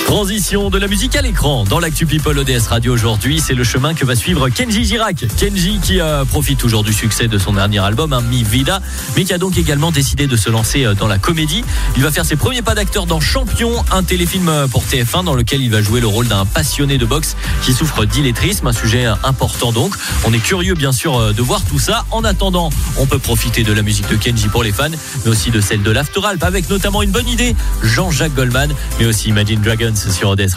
Transition de la musique à l'écran. Dans l'actu People ODS Radio aujourd'hui, c'est le chemin que va suivre Kenji Girac. Kenji qui profite toujours du succès de son dernier album, Mi Vida, mais qui a donc également décidé de se lancer dans la comédie. Il va faire ses premiers pas d'acteur dans Champion, un téléfilm pour TF1 dans lequel il va jouer le rôle d'un passionné de boxe qui souffre d'illettrisme, un sujet important donc. On est curieux bien sûr de voir tout ça. En attendant, on peut profiter de la musique de Kenji pour les fans, mais aussi de celle de l'Afteralp avec notamment une bonne idée, Jean-Jacques Goldman, mais aussi Imagine Dragons sur ODS.